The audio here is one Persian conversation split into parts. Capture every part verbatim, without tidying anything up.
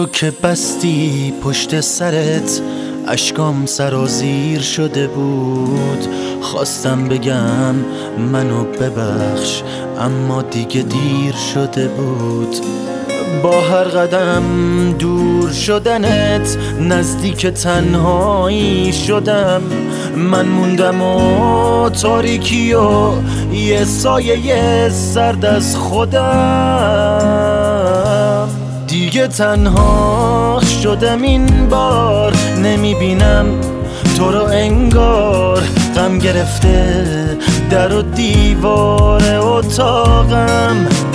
که بستی پشت سرت اشکام سرازیر شده بود. خواستم بگم منو ببخش اما دیگه دیر شده بود. با هر قدم دور شدنت نزدیک تنهایی شدم. من موندم و تاریکی و یه سایه سرد از خودم. دیگه تنها شدم این بار، نمیبینم تو رو انگار. غم گرفته در و دیوار اتاقم.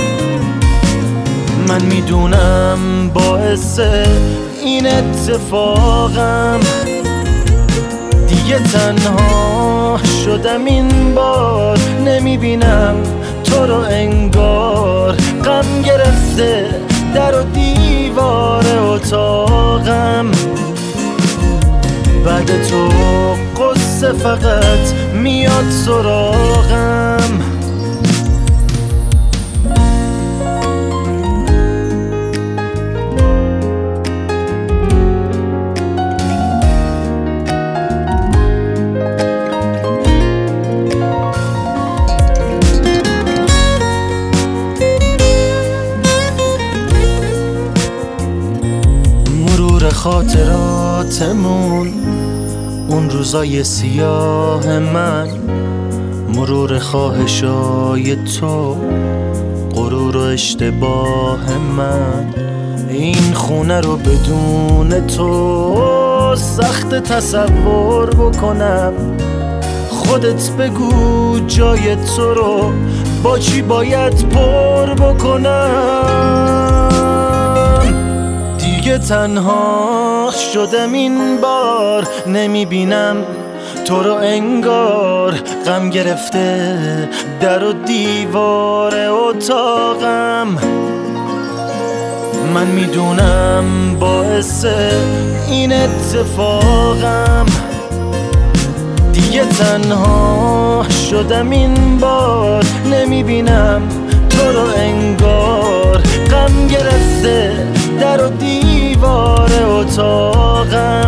من میدونم باعث این اتفاقم. دیگه تنها شدم این بار، نمیبینم تو رو انگار. غم گرفته در و دیوار اتاقم. بعد تو قصه فقط میاد سراغم. خاطراتمون، اون روزای سیاه من، مرور خواهشای تو، غرور و اشتباه من. این خونه رو بدون تو سخت تصور بکنم. خودت بگو جای تو رو با چی باید پر بکنم. دیگه تنها شدم این بار، نمیبینم تو رو انگار. غم گرفته در و دیوار اتاقم. من میدونم باعث این اتفاقم. دیگه تنها شدم این بار، نمیبینم تو رو انگار. غم گرفته در و دیوار اتاقم.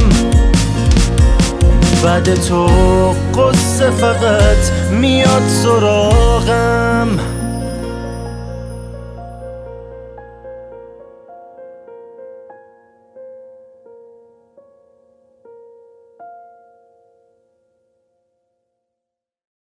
بعد تو قصه فقط میاد سراغم.